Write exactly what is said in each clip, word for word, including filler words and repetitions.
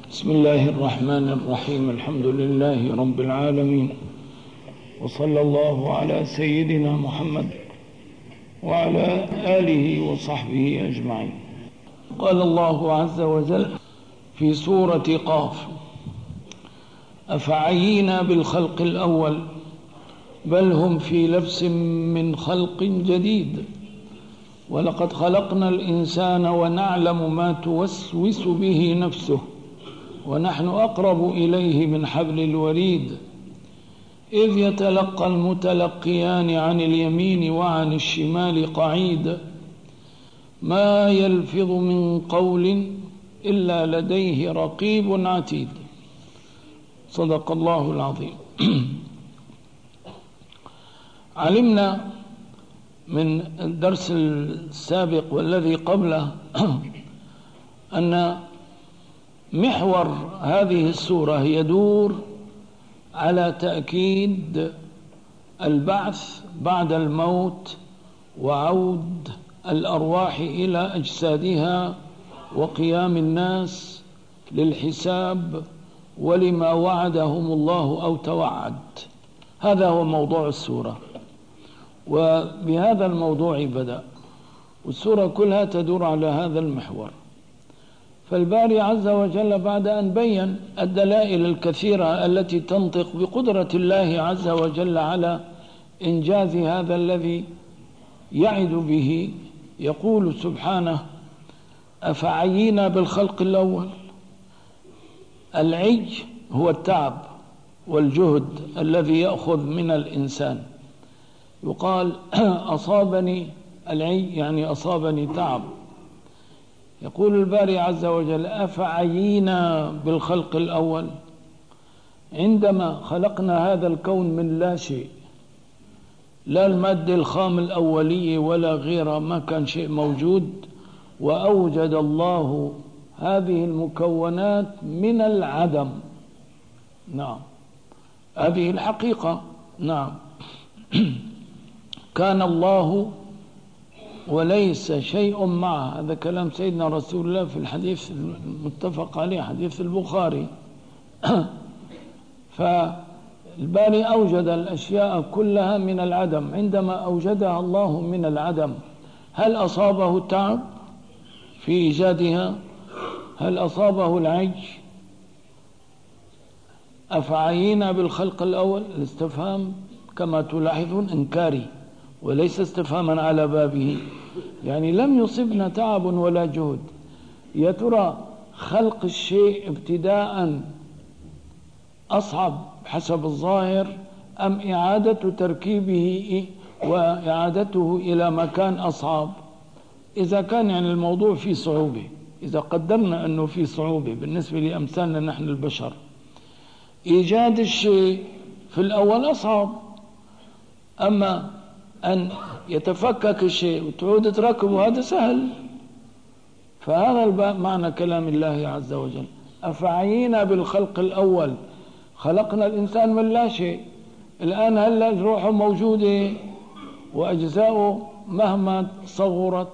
بسم الله الرحمن الرحيم. الحمد لله رب العالمين، وصلى الله على سيدنا محمد وعلى آله وصحبه أجمعين. قال الله عز وجل في سورة قاف: أفعينا بالخلق الأول بل هم في لبس من خلق جديد ولقد خلقنا الإنسان ونعلم ما توسوس به نفسه ونحن أقرب إليه من حبل الوريد إذ يتلقى المتلقيان عن اليمين وعن الشمال قعيد ما يلفظ من قول إلا لديه رقيب عتيد. صدق الله العظيم. علمنا من الدرس السابق والذي قبله أن محور هذه السورة يدور على تأكيد البعث بعد الموت وعود الأرواح إلى أجسادها وقيام الناس للحساب ولما وعدهم الله أو توعد. هذا هو موضوع السورة، وبهذا الموضوع بدأ، والسورة كلها تدور على هذا المحور. فالباري عز وجل بعد أن بين الدلائل الكثيرة التي تنطق بقدرة الله عز وجل على إنجاز هذا الذي يعد به، يقول سبحانه: أفعينا بالخلق الأول. العي هو التعب والجهد الذي يأخذ من الإنسان. يقال أصابني العي يعني أصابني تعب. يقول الباري عز وجل: أفعينا بالخلق الأول. عندما خلقنا هذا الكون من لا شيء، لا المادة الخام الأولية ولا غيرها، ما كان شيء موجود، وأوجد الله هذه المكونات من العدم. نعم، هذه الحقيقة. نعم. كان الله وليس شيء معه. هذا كلام سيدنا رسول الله في الحديث المتفق عليه، حديث البخاري. فالباري أوجد الأشياء كلها من العدم. عندما أوجدها الله من العدم، هل أصابه تعب في إيجادها؟ هل أصابه العج؟ أفعينا بالخلق الأول؟ الاستفهام كما تلاحظون إنكاري وليس استفهاما على بابه، يعني لم يصبنا تعب ولا جهد. يا ترى خلق الشيء ابتداء أصعب حسب الظاهر أم إعادة تركيبه وإعادته إلى مكان أصعب؟ إذا كان يعني الموضوع فيه صعوبة، إذا قدرنا أنه فيه صعوبة بالنسبة لأمثالنا نحن البشر، إيجاد الشيء في الأول أصعب، أما أن يتفكك الشيء وتعود تركبه هذا سهل. فهذا معنى كلام الله عز وجل: أفعينا بالخلق الأول. خلقنا الإنسان من لا شيء، الآن هلا روحه موجودة وأجزاؤه مهما صغرت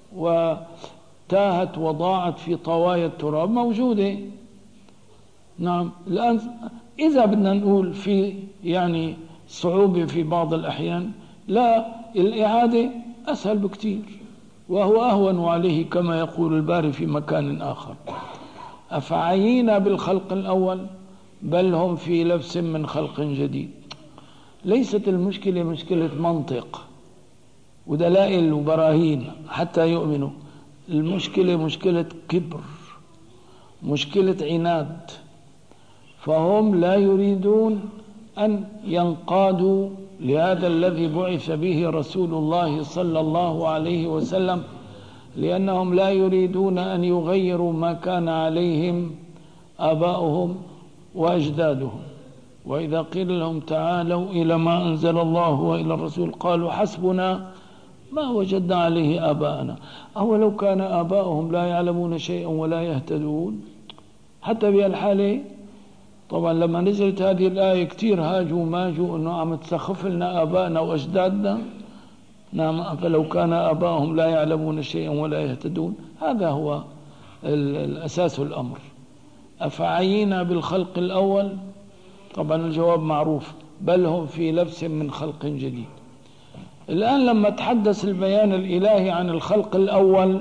وتاهت وضاعت في طوايا التراب موجودة. نعم. الآن إذا بدنا نقول في يعني صعوبة في بعض الأحيان، لا، الإعادة أسهل بكتير وهو أهون عليه كما يقول الباري في مكان آخر: أفعينا بالخلق الأول بل هم في لبس من خلق جديد. ليست المشكلة مشكلة منطق ودلائل وبراهين حتى يؤمنوا، المشكلة مشكلة كبر، مشكلة عناد. فهم لا يريدون أن ينقادوا لهذا الذي بعث به رسول الله صلى الله عليه وسلم، لأنهم لا يريدون أن يغيروا ما كان عليهم آباؤهم وأجدادهم. وإذا قيل لهم تعالوا إلى ما أنزل الله وإلى الرسول قالوا حسبنا ما وجدنا عليه آباءنا. أولو كان آباؤهم لا يعلمون شيئا ولا يهتدون. حتى بهالحالة طبعا لما نزلت هذه الآية كتير هاجوا ماجوا أنه عم تسخف لنا آبائنا وأجدادنا. نعم، فلو كان آباؤهم لا يعلمون شيئا ولا يهتدون. هذا هو الأساس الأمر. أفعينا بالخلق الأول؟ طبعا الجواب معروف، بل هم في لبس من خلق جديد. الآن لما تحدث البيان الإلهي عن الخلق الأول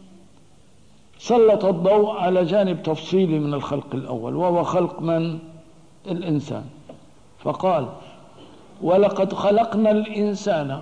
سلط الضوء على جانب تفصيلي من الخلق الأول، وهو خلق من؟ الإنسان. فقال: ولقد خلقنا الإنسان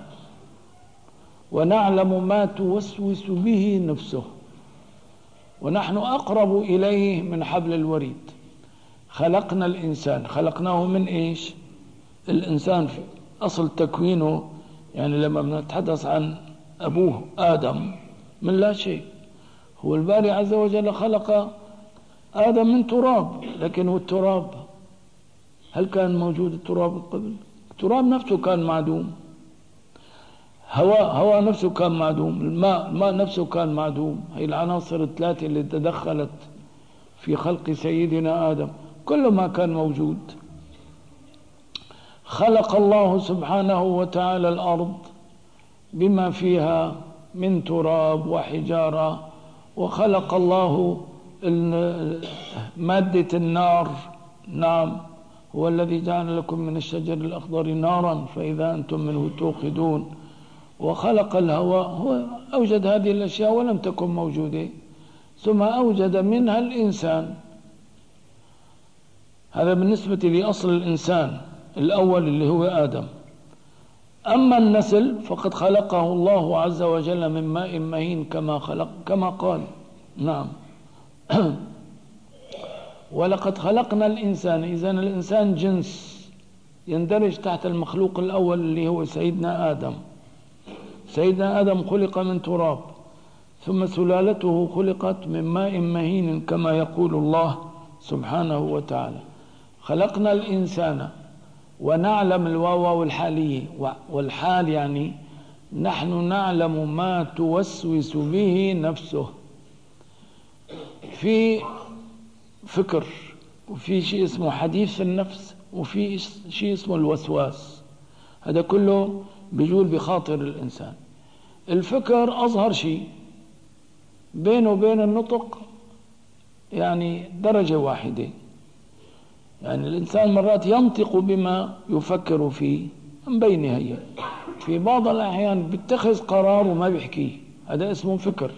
ونعلم ما توسوس به نفسه ونحن أقرب إليه من حبل الوريد. خلقنا الإنسان، خلقناه من إيش؟ الإنسان في أصل تكوينه، يعني لما بنتحدث عن أبوه آدم من لا شيء، هو الباري عز وجل خلق آدم من تراب، لكن هو التراب هل كان موجود التراب قبل؟ التراب نفسه كان معدوم، هواء هواء نفسه كان معدوم، الماء الماء نفسه كان معدوم. هي العناصر الثلاثة اللي تدخلت في خلق سيدنا آدم كل ما كان موجود. خلق الله سبحانه وتعالى الأرض بما فيها من تراب وحجارة، وخلق الله مادة النار. نعم، هو الذي جعل لكم من الشجر الأخضر نارا فإذا أنتم منه توقدون. وخلق الهواء، هو أوجد هذه الأشياء ولم تكن موجودة، ثم أوجد منها الإنسان. هذا بالنسبة لأصل الإنسان الأول اللي هو آدم. أما النسل فقد خلقه الله عز وجل من ماء مهين كما خلق كما قال. نعم. ولقد خلقنا الإنسان، إذن الإنسان جنس يندرج تحت المخلوق الأول اللي هو سيدنا آدم. سيدنا آدم خلق من تراب، ثم سلالته خلقت من ماء مهين كما يقول الله سبحانه وتعالى. خلقنا الإنسان ونعلم الواو والحالية، والحال يعني نحن نعلم ما توسوس به نفسه. في فكر، وفي شيء اسمه حديث النفس، وفي شيء اسمه الوسواس. هذا كله بيجول بخاطر الإنسان. الفكر أظهر شيء، بينه وبين النطق يعني درجة واحدة. يعني الإنسان مرات ينطق بما يفكر فيه من بينها هي، في بعض الأحيان بيتخذ قرار وما بيحكيه، هذا اسمه فكر،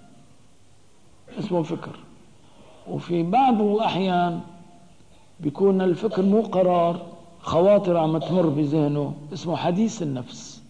اسمه فكر. وفي بعض الأحيان بيكون الفكر مو قرار، خواطر عم تمر بذهنه، اسمه حديث النفس.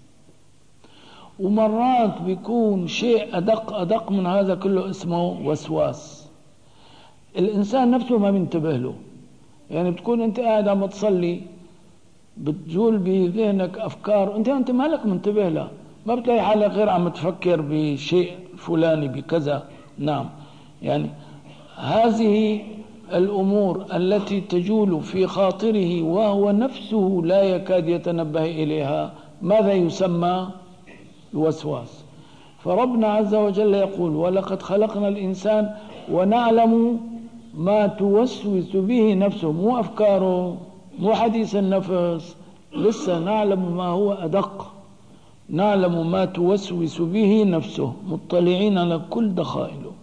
ومرات بيكون شيء أدق أدق من هذا كله اسمه وسواس. الإنسان نفسه ما بينتبه له. يعني بتكون أنت قاعد عم تصلي، بتجول بذهنك أفكار أنت أنت مالك منتبه لها، ما بتلاقي حالك غير عم تفكر بشيء فلاني بكذا. نعم، يعني هذه الأمور التي تجول في خاطره وهو نفسه لا يكاد يتنبه إليها ماذا يسمى؟ الوسواس. فربنا عز وجل يقول: ولقد خلقنا الإنسان ونعلم ما توسوس به نفسه، مو أفكاره، مو حديث النفس، لسه نعلم ما هو أدق، نعلم ما توسوس به نفسه، مطلعين على كل دخائله.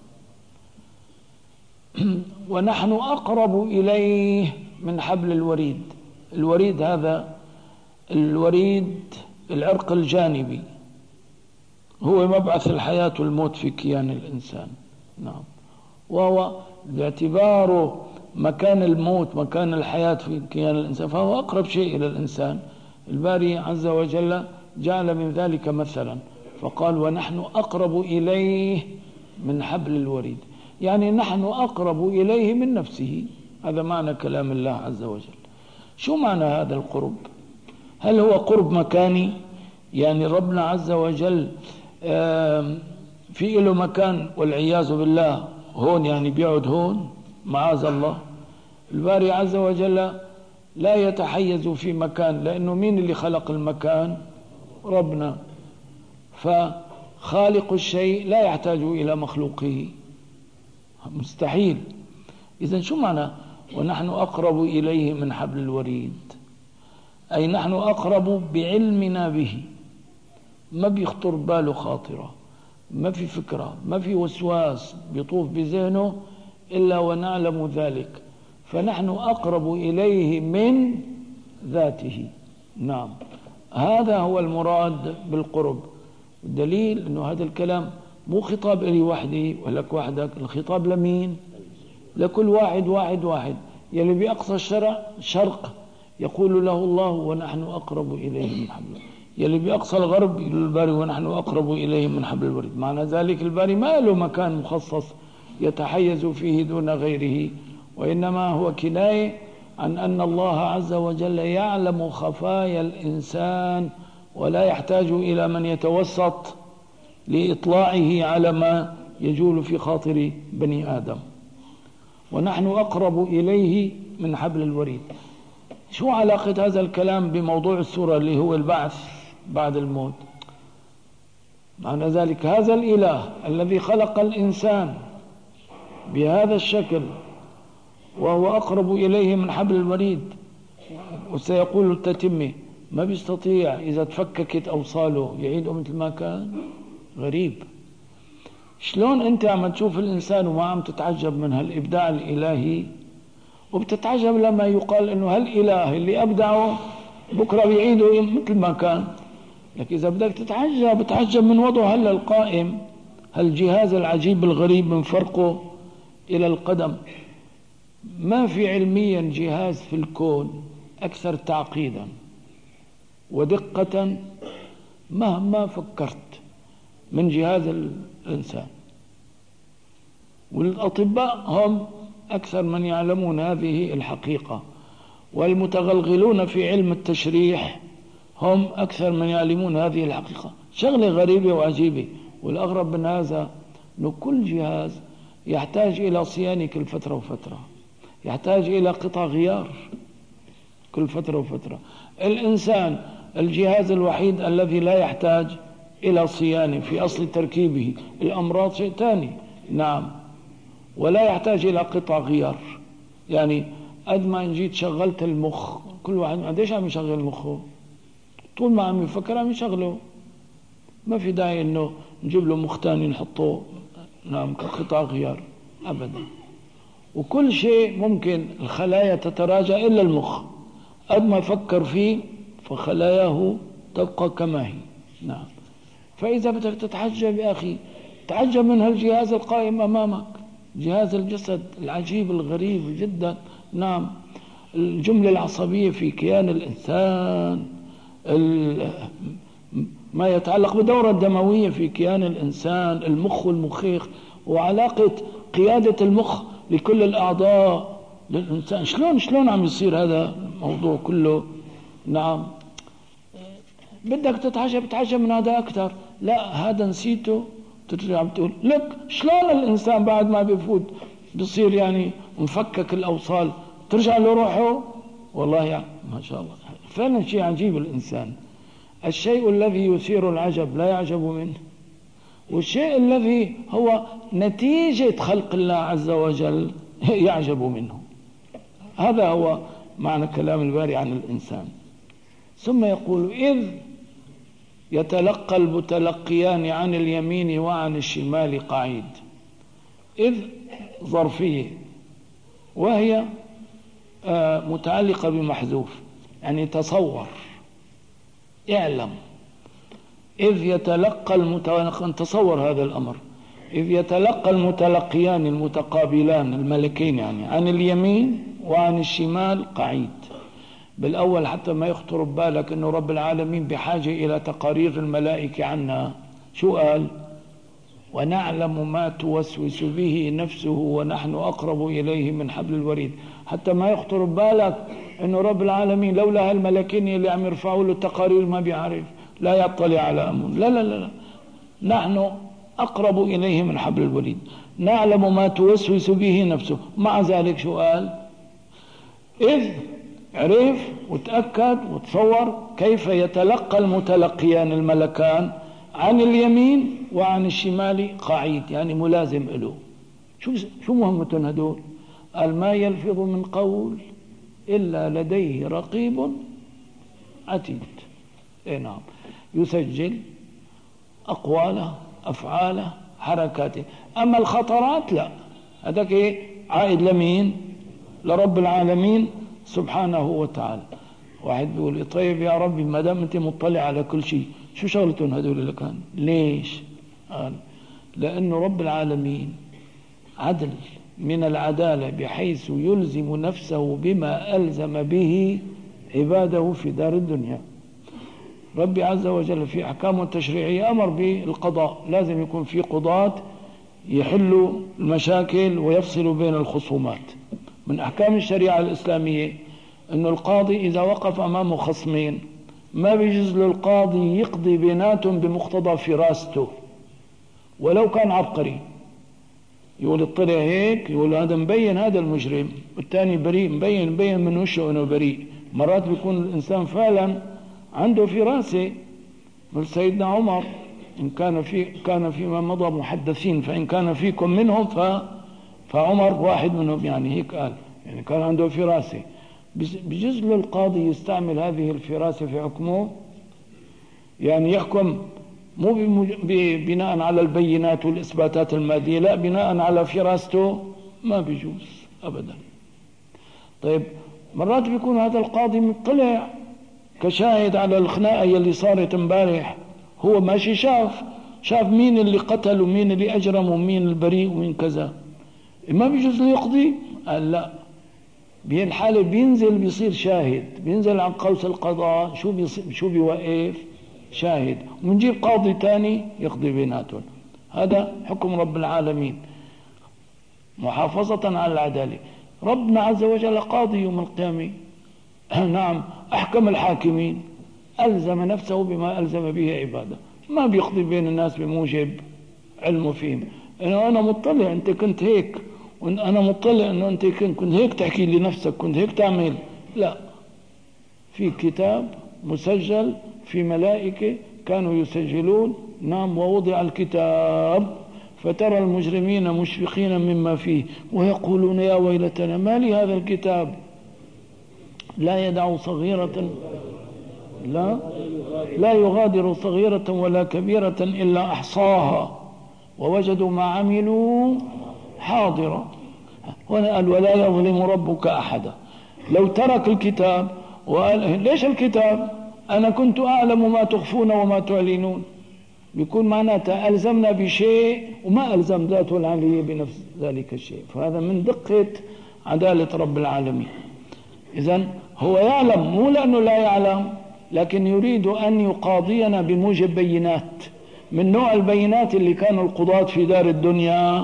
ونحن أقرب إليه من حبل الوريد. الوريد هذا الوريد العرق الجانبي، هو مبعث الحياة والموت في كيان الإنسان. نعم، وهو باعتباره مكان الموت مكان الحياة في كيان الإنسان، فهو أقرب شيء إلى الإنسان. الباري عز وجل جعل من ذلك مثلا فقال: ونحن أقرب إليه من حبل الوريد، يعني نحن أقرب إليه من نفسه. هذا معنى كلام الله عز وجل. شو معنى هذا القرب؟ هل هو قرب مكاني؟ يعني ربنا عز وجل في له مكان والعياذ بالله هون، يعني بيقعد هون معاذ الله. الباري عز وجل لا يتحيز في مكان، لأنه مين اللي خلق المكان؟ ربنا. فخالق الشيء لا يحتاج إلى مخلوقه، مستحيل. إذن شو معنى ونحن أقرب إليه من حبل الوريد؟ أي نحن أقرب بعلمنا به، ما بيخطر باله خاطرة، ما في فكرة، ما في وسواس بيطوف بذهنه إلا ونعلم ذلك، فنحن أقرب إليه من ذاته. نعم، هذا هو المراد بالقرب. الدليل أنه هذا الكلام مو خطاب لي وحدي ولك وحدك، الخطاب لمين؟ لكل واحد واحد واحد. يلي بأقصى الشرع شرق يقول له الله ونحن أقرب إليه من حبل، يلي بأقصى الغرب يقول الباري ونحن أقرب إليه من حبل الوريد. معنى ذلك الباري ما له مكان مخصص يتحيز فيه دون غيره، وإنما هو كناية عن أن الله عز وجل يعلم خفايا الإنسان ولا يحتاج إلى من يتوسط لإطلاعه على ما يجول في خاطر بني آدم. ونحن أقرب إليه من حبل الوريد. شو علاقة هذا الكلام بموضوع السورة اللي هو البعث بعد الموت؟ معنى ذلك هذا الإله الذي خلق الإنسان بهذا الشكل وهو أقرب إليه من حبل الوريد، وسيقول التتمة ما بيستطيع إذا تفككت أوصاله يعيده مثل ما كان. غريب. شلون أنت عم تشوف الإنسان وما عم تتعجب من هالإبداع الإلهي، وبتتعجب لما يقال إنه هالإله اللي أبدعه بكرة بيعيده مثل ما كان. لكن إذا بدك تتعجب بتعجب من وضعه هلا القائم، هالجهاز العجيب الغريب من فرقه إلى القدم. ما في علميا جهاز في الكون أكثر تعقيدا ودقة مهما فكرت من جهاز الإنسان، والأطباء هم أكثر من يعلمون هذه الحقيقة، والمتغلغلون في علم التشريح هم أكثر من يعلمون هذه الحقيقة. شغلة غريبة وعجيبة. والأغرب من هذا أنه كل جهاز يحتاج إلى صيانة كل فترة وفترة، يحتاج إلى قطع غيار كل فترة وفترة. الإنسان الجهاز الوحيد الذي لا يحتاج إلى صيانة في أصل تركيبه. الأمراض شيء ثاني، نعم، ولا يحتاج إلى قطع غيار. يعني قد ما إن جيت شغلت المخ، كل واحد قديش عم يشغل مخه؟ طول ما عم يفكر عم يشغله، ما في داعي إنه نجيب له مخ ثاني نحطه نعم كقطع غيار أبدا. وكل شيء ممكن الخلايا تتراجع إلا المخ، قد ما فكر فيه فخلاياه تبقى كما هي. نعم. فإذا بدك تتعجب يا أخي تعجب من هالجهاز القائم أمامك، جهاز الجسد العجيب الغريب جدا. نعم، الجملة العصبية في كيان الإنسان، ما يتعلق بالدورة الدموية في كيان الإنسان، المخ والمخيخ، وعلاقة قيادة المخ لكل الأعضاء للإنسان. شلون شلون عم يصير هذا الموضوع كله؟ نعم، بدك تتعجب تعجب من هذا أكثر. لا، هذا نسيته ترجع بتقول لك شلون الإنسان بعد ما بيفوت بصير يعني مفكك الأوصال ترجع له روحه. والله يعني ما شاء الله فعلا شيء عجيب. الإنسان الشيء الذي يثير العجب لا يعجب منه، والشيء الذي هو نتيجة خلق الله عز وجل يعجب منه. هذا هو معنى كلام الباري عن الإنسان. ثم يقول إذ يتلقى المتلقيان عن اليمين وعن الشمال قعيد. إذ ظرفية وهي متعلقة بمحذوف، يعني تصور، اعلم. إذ يتلقى المتلقيان، تصور هذا الأمر. إذ يتلقى المتلقيان المتقابلان الملكين يعني عن اليمين وعن الشمال قعيد. بالأول حتى ما يخطر ببالك أنه رب العالمين بحاجة إلى تقارير الملائكة عنا. شو قال؟ ونعلم ما توسوس به نفسه ونحن أقرب إليه من حبل الوريد. حتى ما يخطر ببالك أنه رب العالمين لولا هالملكين اللي عم يرفعوا له التقارير ما بيعرف، لا يطلع على أمر. لا لا لا, لا. نحن أقرب إليه من حبل الوريد، نعلم ما توسوس به نفسه. مع ذلك شو قال؟ إذ عرف وتأكد وتصور كيف يتلقى المتلقيان الملكان عن اليمين وعن الشمال قعيد، يعني ملازم له. شو شو مهمتهم هدول؟ قال ما يلفظ من قول إلا لديه رقيب عتيد. اي نعم، يسجل أقواله أفعاله حركاته. أما الخطرات لا، هذاك إيه عائد لمين؟ لرب العالمين سبحانه وتعالى. واحد بيقول طيب يا ربي ما دام انت مطلع على كل شيء شو شغلتهم هذول اللي كان؟ ليش؟ قال لأنه رب العالمين عدل من العدالة بحيث يلزم نفسه بما ألزم به عباده في دار الدنيا. ربي عز وجل في أحكامه التشريعية أمر بالقضاء، لازم يكون في قضاة يحلوا المشاكل ويفصلوا بين الخصومات. من أحكام الشريعة الإسلامية أن القاضي إذا وقف أمامه خصمين ما بيجوز للقاضي يقضي بيناتهم بمقتضى فراسته ولو كان عبقري. يقول اطلع هيك، يقول هذا مبين هذا المجرم، والثاني بريء، مبين مبين من وشه انه بريء. مرات بيكون الانسان فعلا عنده فراسه. مثل سيدنا عمر، ان كان في كان فيما مضى محدثين فان كان فيكم منهم ف فعمر واحد منهم، يعني هيك قال، يعني كان عنده فراسه. بجوز للقاضي يستعمل هذه الفراسه في حكمه، يعني يحكم مو بناء على البينات والإثباتات المادية، لا بناء على فراسته، ما بيجوز أبدا. طيب مرات بيكون هذا القاضي مطلع كشاهد على الخناقة اللي صارت امبارح، هو ماشي شاف شاف مين اللي قتل ومين اللي أجرم ومين البريء ومين كذا، ما بيجوز له يقضي؟ قال لا، بهالحالة بينزل بيصير شاهد، بينزل عن قوس القضاء، شو بيصير شو بيوقف؟ شاهد، ونجيب قاضي تاني يقضي بيناتهم. هذا حكم رب العالمين محافظة على العدالة. ربنا عز وجل قاضي يوم القيامة نعم، أحكم الحاكمين، ألزم نفسه بما ألزم به عباده، ما بيقضي بين الناس بموجب علمه فيهم. أنا أنا مطلع أنت كنت هيك، وأنا مطلع أنه أنت كنت هيك تحكي لنفسك، كنت هيك تعمل. لا، في كتاب مسجل، في ملائكة كانوا يسجلون. نعم، ووضع الكتاب فترى المجرمين مشفقين مما فيه ويقولون يا ويلتنا ما لي هذا الكتاب لا يدع صغيرة لا لا يغادر صغيرة ولا كبيرة إلا أحصاها ووجدوا ما عملوا حاضرا. هنا قال ولا يظلم ربك أحدا. لو ترك الكتاب وقال ليش الكتاب؟ أنا كنت أعلم ما تخفون وما تعلنون، بيكون معناتها ألزمنا بشيء وما ألزم ذاته العلي بنفس ذلك الشيء. فهذا من دقة عدالة رب العالمين. إذن هو يعلم، مو لأنه لا يعلم، لكن يريد أن يقاضينا بموجب بينات من نوع البينات اللي كانوا القضاة في دار الدنيا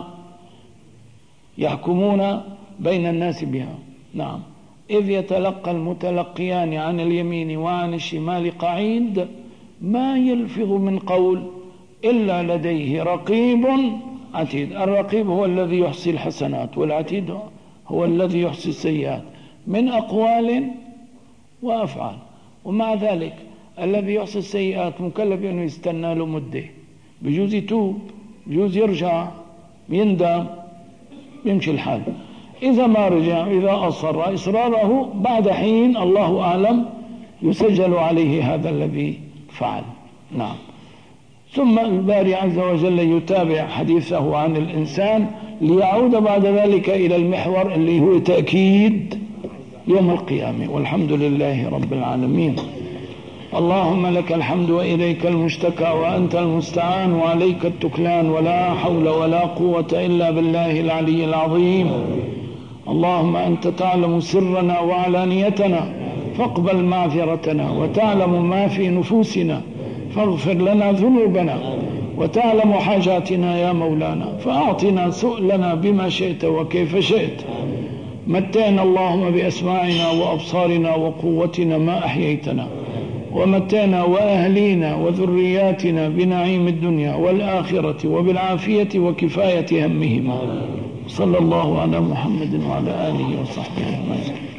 يحكمون بين الناس بها. نعم، إذ يتلقى المتلقيان عن اليمين وعن الشمال قعيد ما يلفظ من قول إلا لديه رقيب عتيد. الرقيب هو الذي يحصي الحسنات، والعتيد هو الذي يحصي السيئات من أقوال وأفعال. ومع ذلك الذي يحصي السيئات مكلف أنه يستنى له مدة، بجوز يتوب، بجوز يرجع، يندم، يمشي الحال. إذا ما رجع، إذا أصر إصراره بعد حين الله أعلم يسجل عليه هذا الذي فعل. نعم. ثم الباري عز وجل يتابع حديثه عن الإنسان ليعود بعد ذلك إلى المحور اللي هو تأكيد يوم القيامة. والحمد لله رب العالمين. اللهم لك الحمد وإليك المشتكى وأنت المستعان وعليك التكلان، ولا حول ولا قوة إلا بالله العلي العظيم. اللهم أنت تعلم سرنا وعلانيتنا فاقبل معذرتنا، وتعلم ما في نفوسنا فاغفر لنا ذنوبنا، وتعلم حاجاتنا يا مولانا فأعطنا سؤلنا بما شئت وكيف شئت. متعنا اللهم بأسماعنا وأبصارنا وقوتنا ما أحييتنا، ومتعنا وأهلينا وذرياتنا بنعيم الدنيا والآخرة وبالعافية وكفاية همهما. صلى الله على محمد وعلى آله وصحبه أجمعين.